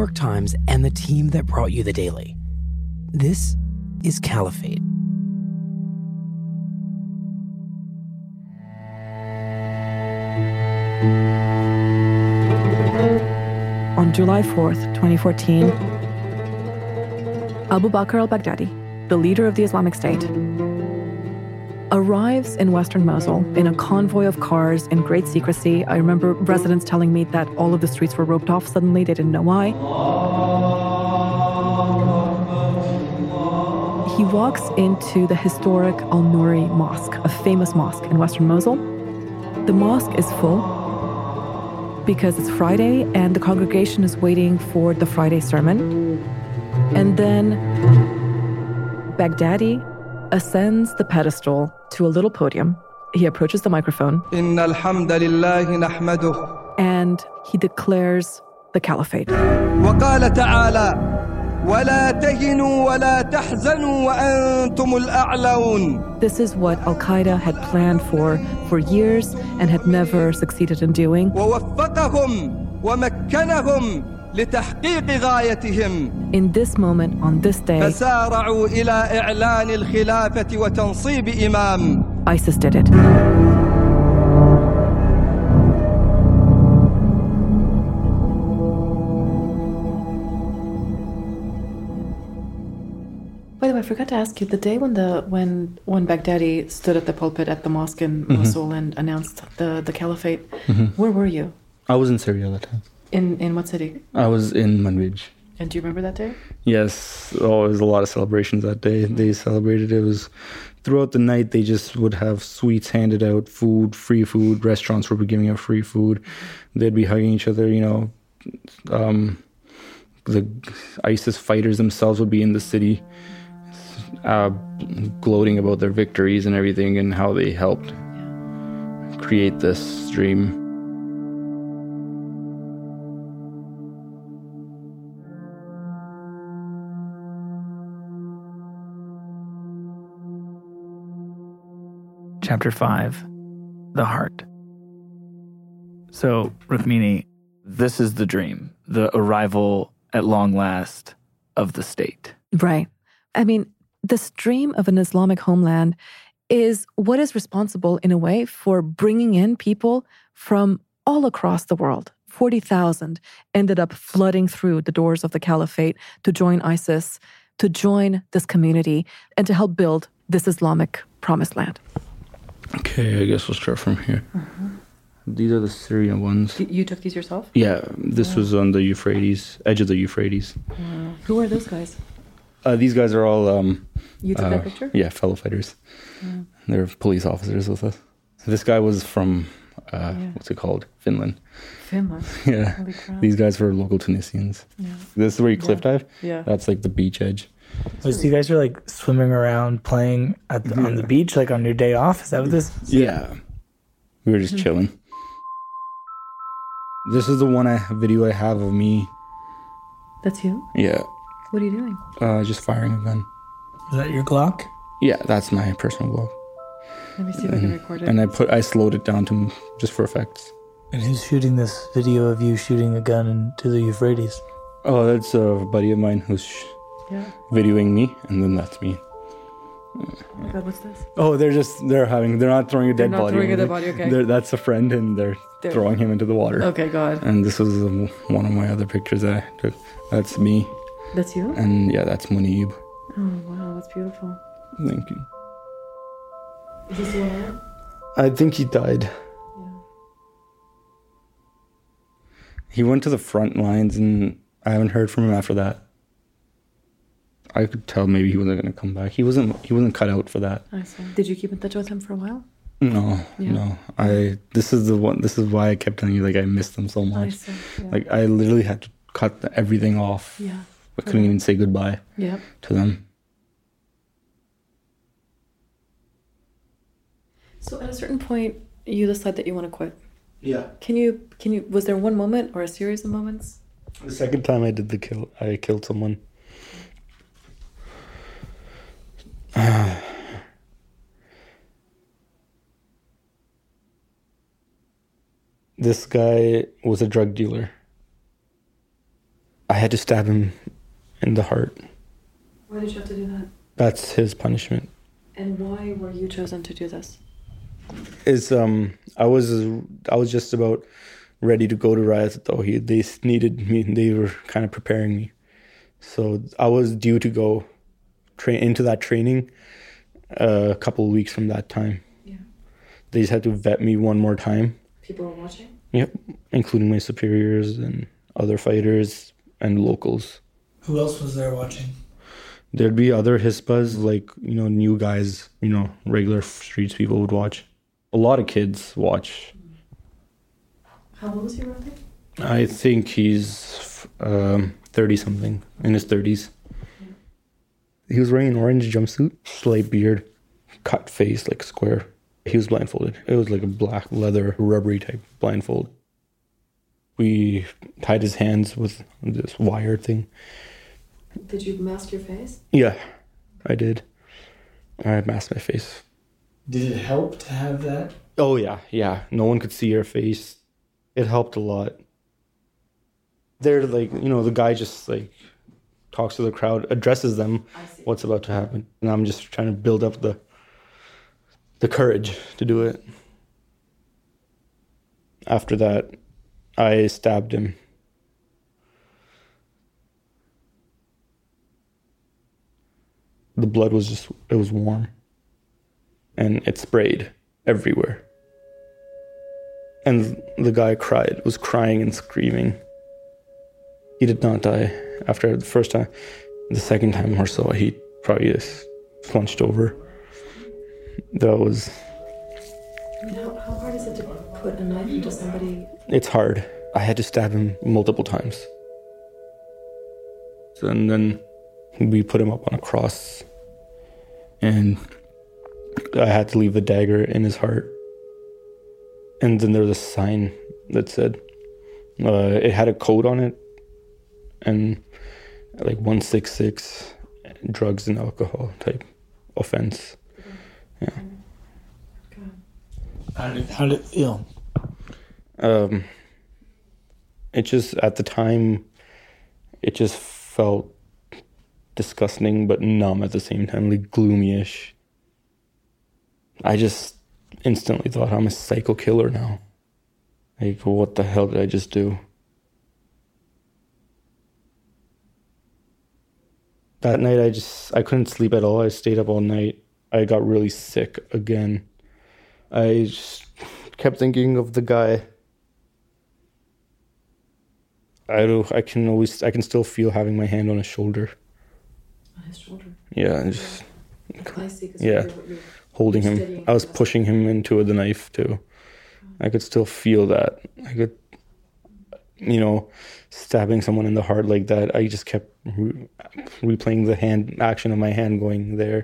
York Times and the team that brought you The Daily. This is Caliphate. On July 4th, 2014, Abu Bakr al-Baghdadi, the leader of the Islamic State, arrives in western Mosul in a convoy of cars in great secrecy. I remember residents telling me that all of the streets were roped off suddenly. They didn't know why. He walks into the historic Al-Nouri Mosque, a famous mosque in western Mosul. The mosque is full because it's Friday and the congregation is waiting for the Friday sermon. And then Baghdadi ascends the pedestal to a little podium. He approaches the microphone. And he declares the caliphate. وقال تعالى ولا تهنوا ولا تحزنوا وأنتم الأعلون. This is what Al-Qaeda had planned for years and had never succeeded in doing. ووفقهم ومكنهم لتحقيق غايتهم. In this moment, on this day, فسارعوا إلى إعلان الخلافة وتنصيب إمام. ISIS did it. By the way, I forgot to ask you, the day when Baghdadi stood at the pulpit at the mosque in Mosul and announced the caliphate, where were you? I was in Syria that time. In what city? I was in Manbij. And do you remember that day? Yes. Oh, there was a lot of celebrations that day. They celebrated. It was throughout the night. They just would have sweets handed out, food, free food. Restaurants would be giving out free food. They'd be hugging each other. The ISIS fighters themselves would be in the city, gloating about their victories and everything and how they helped create this dream. Chapter 5, The Heart. So, Rukmini, this is the dream, the arrival at long last of the state. Right. I mean, this dream of an Islamic homeland is what is responsible, in a way, for bringing in people from all across the world. 40,000 ended up flooding through the doors of the caliphate to join ISIS, to join this community, and to help build this Islamic promised land. Okay, I guess we'll start from here. These are the Syrian ones. You took these yourself? Yeah, this was on the Euphrates, edge of the Euphrates. Who are those guys? These guys are all... you took that picture? Yeah, fellow fighters. They're police officers with us. This guy was from, what's it called? Finland. Finland? Yeah. Holy crap. These guys were local Tunisians. Yeah. This is where you cliff dive? Yeah. That's like the beach edge. So you guys are like swimming around, playing on the beach, like on your day off? Is that what this is? Yeah. We were just chilling. This is the video I have of me. That's you? Yeah. What are you doing? Just firing a gun. Is that your Glock? Yeah, that's my personal Glock. Let me see if I can record it. And I slowed it down to just for effects. And who's shooting this video of you shooting a gun into the Euphrates? Oh, that's a buddy of mine who's videoing me, and then that's me. Oh my God, what's this? Oh, they're not throwing a dead body. They're not throwing a dead body, okay. That's a friend, and they're throwing him into the water. Okay, God. And this was one of my other pictures that I took. That's me. That's you? And yeah, that's Munib. Oh, wow, that's beautiful. Thank you. Is he still alive? I think he died. Yeah. He went to the front lines, and I haven't heard from him after that. I could tell maybe he wasn't going to come back. He wasn't cut out for that. I see. Did you keep in touch with him for a while? No. This is why I kept telling you, like, I missed them so much. I see. Yeah. Like, I literally had to cut everything off. Yeah. I couldn't even say goodbye to them. So at a certain point, you decide that you want to quit. Yeah. Can you, was there one moment or a series of moments? The second time I did I killed someone. This guy was a drug dealer. I had to stab him in the heart. Why did you have to do that? That's his punishment. And why were you chosen to do this? I was just about ready to go to Riyadh, though. They needed me. They were kind of preparing me. So I was due to go into that training a couple of weeks from that time. Yeah. They just had to vet me one more time. People were watching? Yep, including my superiors and other fighters and locals. Who else was there watching? There'd be other Hisbas, like, new guys, regular streets people would watch. A lot of kids watch. How old was he roughly? I think he's 30-something, in his 30s. He was wearing an orange jumpsuit, slight beard, cut face, like square. He was blindfolded. It was like a black leather, rubbery type blindfold. We tied his hands with this wire thing. Did you mask your face? Yeah, I did. I masked my face. Did it help to have that? Oh, yeah. No one could see your face. It helped a lot. They're like, the guy just like talks to the crowd, addresses them what's about to happen. And I'm just trying to build up the courage to do it. After that, I stabbed him. The blood was it was warm. And it sprayed everywhere. And the guy was crying and screaming. He did not die after the first time. The second time or so, he probably just slunched over. That was... How hard is it to put a knife into somebody? It's hard. I had to stab him multiple times. And then we put him up on a cross. And I had to leave the dagger in his heart. And then there was a sign that said, it had a code on it, and like 166, drugs and alcohol type offense. Yeah. How did it feel? It just, at the time, it just felt disgusting but numb at the same time, like gloomy-ish. I just instantly thought, I'm a psycho killer now. Like, what the hell did I just do? That night, I couldn't sleep at all. I stayed up all night. I got really sick again. I just kept thinking of the guy. I can still feel having my hand on his shoulder. On his shoulder? Yeah, just... I see, yeah. Holding him. I was pushing him into the knife too. I could still feel that. I could, stabbing someone in the heart like that. I just kept replaying the hand action of my hand going there.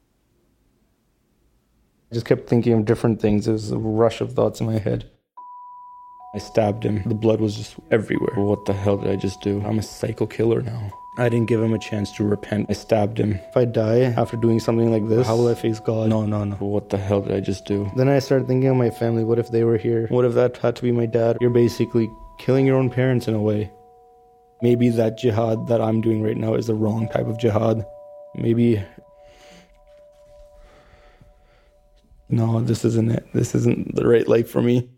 I just kept thinking of different things. There was a rush of thoughts in my head. I stabbed him. The blood was just everywhere. What the hell did I just do? I'm a psycho killer now. I didn't give him a chance to repent. I stabbed him. If I die after doing something like this, how will I face God? No. What the hell did I just do? Then I started thinking of my family. What if they were here? What if that had to be my dad? You're basically killing your own parents in a way. Maybe that jihad that I'm doing right now is the wrong type of jihad. Maybe... No, this isn't it. This isn't the right life for me.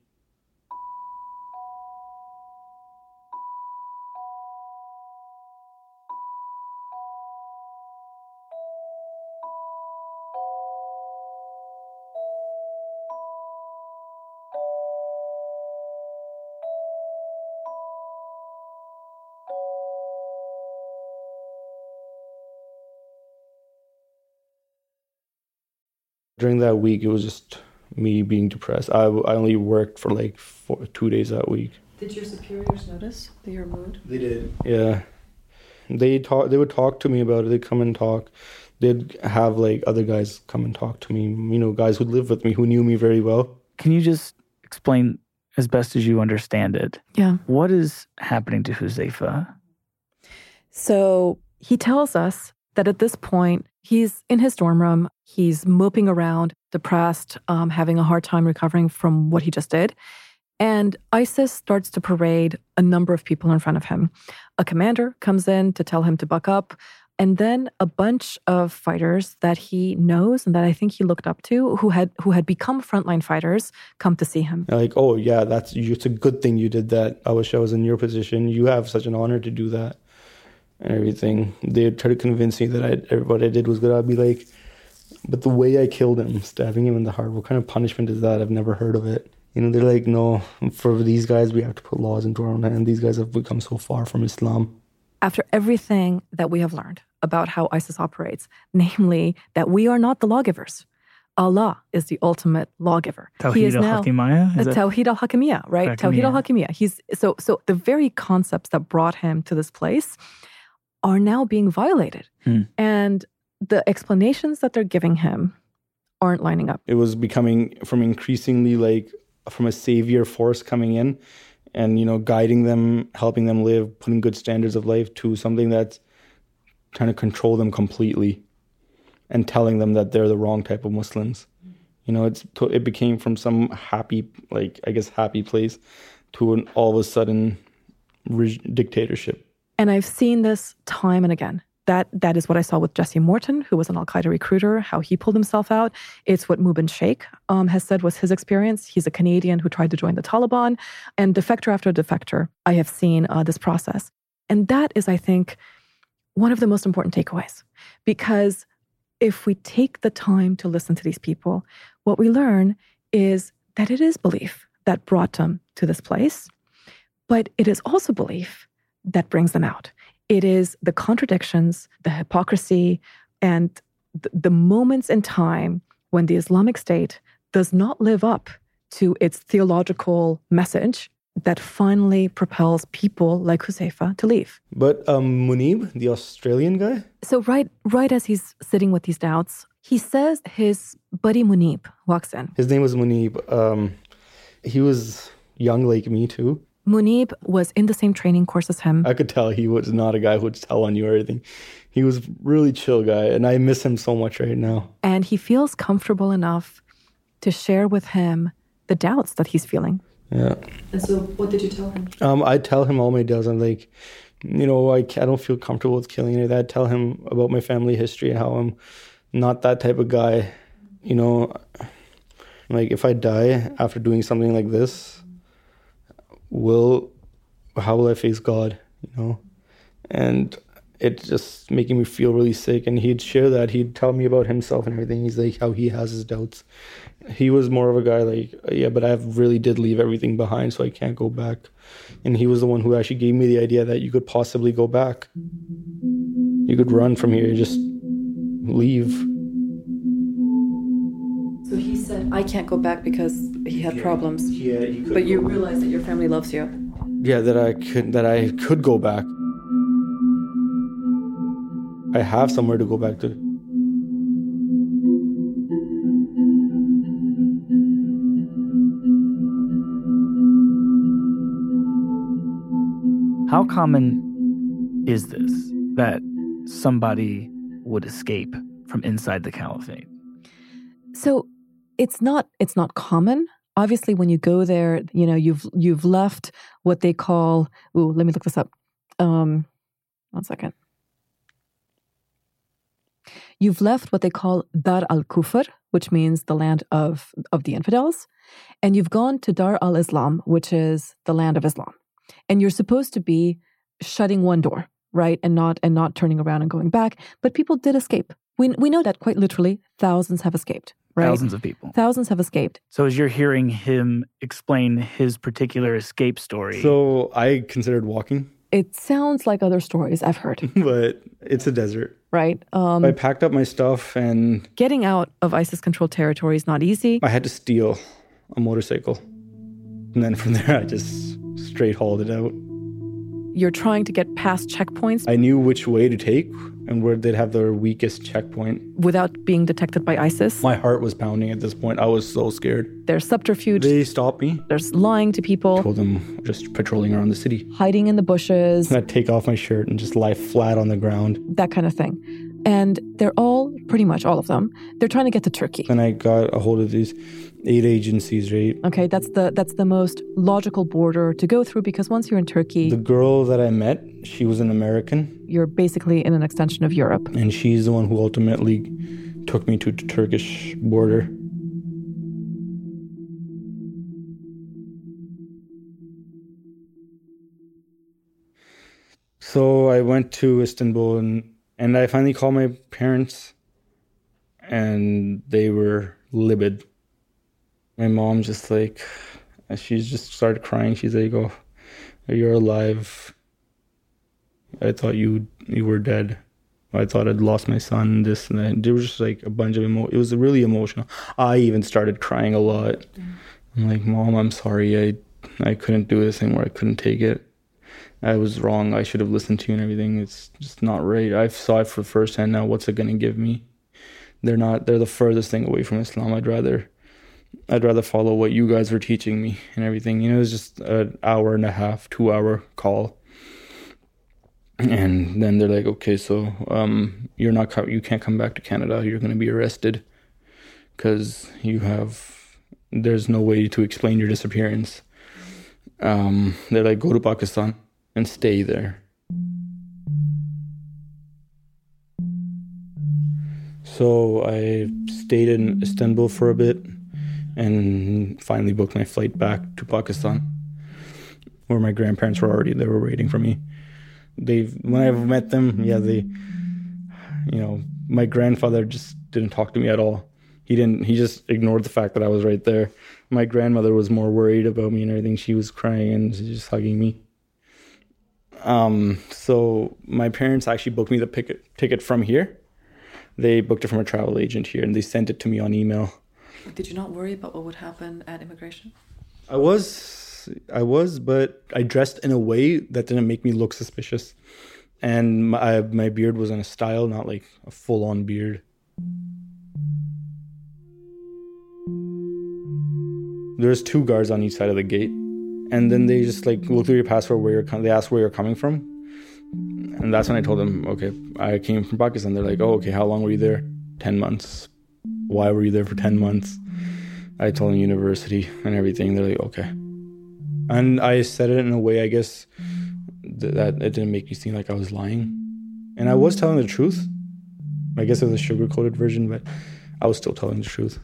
During that week, it was just me being depressed. I only worked for like 2 days that week. Did your superiors notice your mood? They did. Yeah. They would talk to me about it. They'd come and talk. They'd have like other guys come and talk to me, guys who lived with me, who knew me very well. Can you just explain as best as you understand it? Yeah. What is happening to Huzaifa? So he tells us that at this point, he's in his dorm room. He's moping around, depressed, having a hard time recovering from what he just did. And ISIS starts to parade a number of people in front of him. A commander comes in to tell him to buck up. And then a bunch of fighters that he knows and that I think he looked up to, who had become frontline fighters, come to see him. Like, oh yeah, it's a good thing you did that. I wish I was in your position. You have such an honor to do that and everything. They try to convince me that what I did was good. I'd be like, but the way I killed him, stabbing him in the heart, what kind of punishment is that? I've never heard of it. They're like, no, for these guys, we have to put laws into our own hand. These guys have become so far from Islam. After everything that we have learned about how ISIS operates, namely that we are not the lawgivers. Allah is the ultimate lawgiver. Tawhid al-Hakimiyya? Tawhid al-Hakimiyya, right? Tawhid al-Hakimiyya. So the very concepts that brought him to this place are now being violated. And the explanations that they're giving him aren't lining up. It was becoming from increasingly like from a savior force coming in and, guiding them, helping them live, putting good standards of life, to something that's trying to control them completely and telling them that they're the wrong type of Muslims. It became from some happy place to an all of a sudden dictatorship. And I've seen this time and again. That is what I saw with Jesse Morton, who was an Al-Qaeda recruiter, how he pulled himself out. It's what Mubin Sheikh has said was his experience. He's a Canadian who tried to join the Taliban. And defector after defector, I have seen this process. And that is, I think, one of the most important takeaways. Because if we take the time to listen to these people, what we learn is that it is belief that brought them to this place, but it is also belief that brings them out. It is the contradictions, the hypocrisy, and the moments in time when the Islamic State does not live up to its theological message that finally propels people like Huzaifa to leave. But Munib, the Australian guy? So right as he's sitting with these doubts, he says his buddy Munib walks in. His name was Munib. He was young like me too. Munib was in the same training course as him. I could tell he was not a guy who would tell on you or anything. He was a really chill guy, and I miss him so much right now. And he feels comfortable enough to share with him the doubts that he's feeling. Yeah. And so what did you tell him? I tell him all my doubts. I'm like, I don't feel comfortable with killing any of that. I tell him about my family history and how I'm not that type of guy. Like if I die after doing something like this, how will I face God, And it's just making me feel really sick. And he'd share that. He'd tell me about himself and everything. He's like, how he has his doubts. He was more of a guy like, yeah, but I really did leave everything behind, so I can't go back. And he was the one who actually gave me the idea that you could possibly go back. You could run from here, just leave. So he said, I can't go back because he had problems. Yeah, he could. But you realize that your family loves you. Yeah, that I could go back. I have somewhere to go back to. How common is this, that somebody would escape from inside the caliphate? So it's not common. Obviously, when you go there, you've left what they call. Let me look this up. 1 second. You've left what they call Dar al-Kufr, which means the land of the infidels, and you've gone to Dar al-Islam, which is the land of Islam. And you're supposed to be shutting one door, right, and not turning around and going back. But people did escape. We know that quite literally, thousands have escaped. Right? Thousands of people. Thousands have escaped. So as you're hearing him explain his particular escape story. So I considered walking. It sounds like other stories I've heard. But it's a desert. Right. I packed up my stuff and... Getting out of ISIS-controlled territory is not easy. I had to steal a motorcycle. And then from there, I just straight hauled it out. You're trying to get past checkpoints. I knew which way to take and where they'd have their weakest checkpoint. Without being detected by ISIS. My heart was pounding at this point. I was so scared. There's subterfuge. They stopped me. There's lying to people. I told them just patrolling around the city. Hiding in the bushes. I'd take off my shirt and just lie flat on the ground. That kind of thing. And they're all, pretty much all of them, they're trying to get to Turkey. And I got a hold of these aid agencies, right? Okay, that's the most logical border to go through, because once you're in Turkey, The girl that I met, she was an American, you're basically in an extension of Europe. and she's the one who ultimately took me to the Turkish border. So I went to Istanbul, and I finally called my parents, and they were livid. My mom just she just started crying. She's like, "Oh, you're alive. I thought you were dead. I thought I'd lost my son, this and that." There was just like a bunch of it was really emotional. I even started crying a lot. I'm like, "Mom, I'm sorry. I couldn't do this anymore. I couldn't take it. I was wrong. I should have listened to you and everything. It's just not right. I saw it for firsthand now. What's it going to give me? They're the furthest thing away from Islam. I'd rather follow what you guys were teaching me and everything." It was just an hour and a half, 2-hour call. And then they're like, "Okay, so you can't come back to Canada. You're going to be arrested because there's no way to explain your disappearance." They're like, "Go to Pakistan and stay there." So I stayed in Istanbul for a bit and finally booked my flight back to Pakistan, where my grandparents were already. They were waiting for me. When I met them, my grandfather just didn't talk to me at all. He just ignored the fact that I was right there. My grandmother was more worried about me and everything. She was crying and just hugging me. So my parents actually booked me the ticket from here. They booked it from a travel agent here, and they sent it to me on email. Did you not worry about what would happen at immigration? I was, but I dressed in a way that didn't make me look suspicious. And my beard was in a style, not like a full-on beard. There's 2 guards on each side of the gate. And then they just look through your passport, they ask where you're coming from. And that's when I told them, okay, I came from Pakistan. They're like, "Oh, okay, how long were you there?" 10 months. "Why were you there for 10 months? I told them university and everything. They're like, "Okay." And I said it in a way, I guess, that it didn't make me seem like I was lying. And I was telling the truth. I guess it was a sugar-coated version, but I was still telling the truth.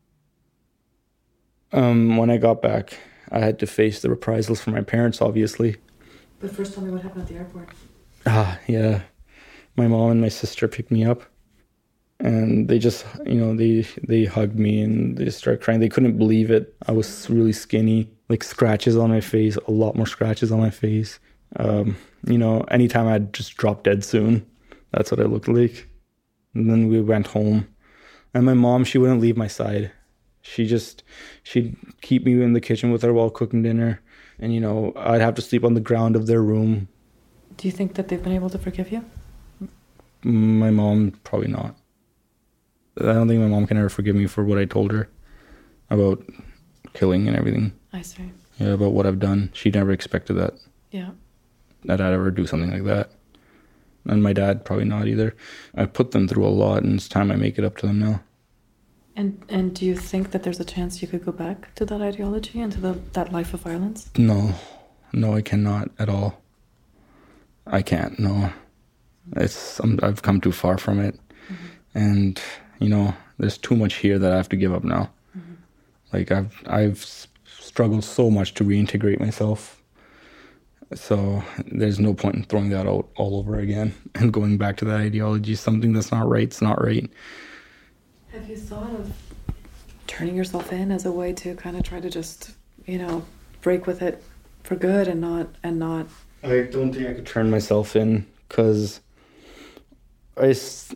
When I got back, I had to face the reprisals from my parents, obviously. But first, tell me what happened at the airport. Yeah. My mom and my sister picked me up, and they just, they hugged me and they started crying. They couldn't believe it. I was really skinny, scratches on my face, a lot more scratches on my face. Anytime I'd just drop dead soon, that's what I looked like. And then we went home, and my mom, she wouldn't leave my side. She'd keep me in the kitchen with her while cooking dinner. And, I'd have to sleep on the ground of their room. Do you think that they've been able to forgive you? My mom, probably not. I don't think my mom can ever forgive me for what I told her about killing and everything. I see. Yeah, about what I've done. She never expected that. Yeah. That I'd ever do something like that. And my dad, probably not either. I put them through a lot, and it's time I make it up to them now. And do you think that there's a chance you could go back to that ideology and to that life of violence? No, I cannot at all. I can't, no. I've come too far from it. Mm-hmm. And, there's too much here that I have to give up now. Mm-hmm. I've struggled so much to reintegrate myself. So there's no point in throwing that out all over again and going back to that ideology. Something that's not right, it's not right. Have you thought of turning yourself in as a way to kind of try to just, break with it for good and not... I don't think I could turn myself in, because it's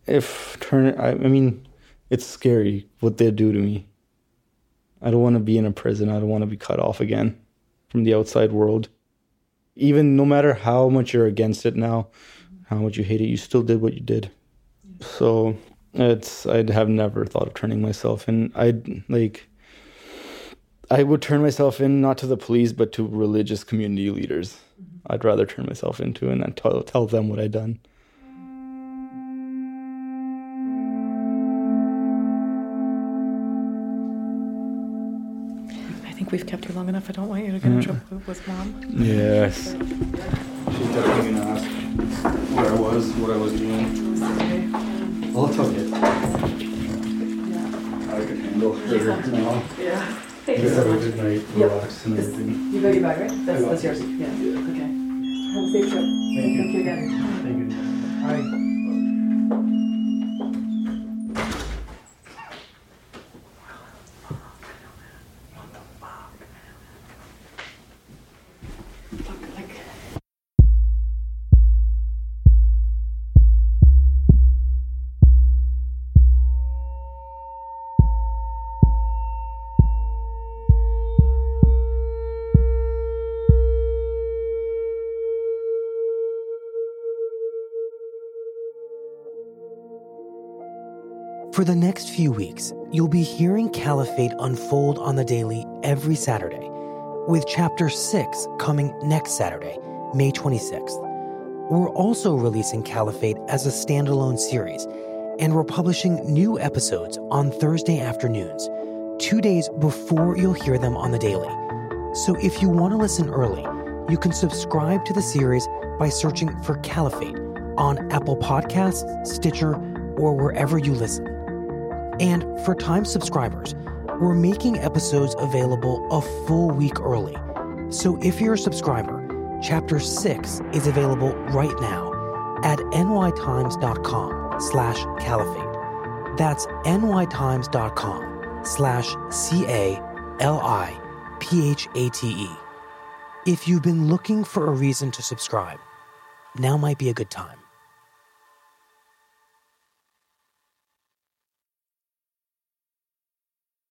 scary what they do to me. I don't want to be in a prison. I don't want to be cut off again from the outside world. Even no matter how much you're against it now, how much you hate it, you still did what you did. Yeah. So I'd have never thought of turning myself in. I would turn myself in not to the police, but to religious community leaders. I'd rather turn myself into and tell them what I'd done. think we've kept you long enough. I don't want you to get in trouble with Mom. Yes. She's definitely gonna ask what I was doing. I'll tell you. I can handle her now. Yeah. You guys have a good night. Relax and everything. You got your bag, right? That's yours. Yeah. Okay. Have a safe trip. Thank you again. Thank you. Hi. For the next few weeks, you'll be hearing Caliphate unfold on the daily every Saturday, with Chapter 6 coming next Saturday, May 26th. We're also releasing Caliphate as a standalone series, and we're publishing new episodes on Thursday afternoons, 2 days before you'll hear them on the daily. So if you want to listen early, you can subscribe to the series by searching for Caliphate on Apple Podcasts, Stitcher, or wherever you listen. And for Time subscribers, we're making episodes available a full week early. So if you're a subscriber, Chapter 6 is available right now at nytimes.com/caliphate. That's nytimes.com/CALIPHATE. If you've been looking for a reason to subscribe, now might be a good time.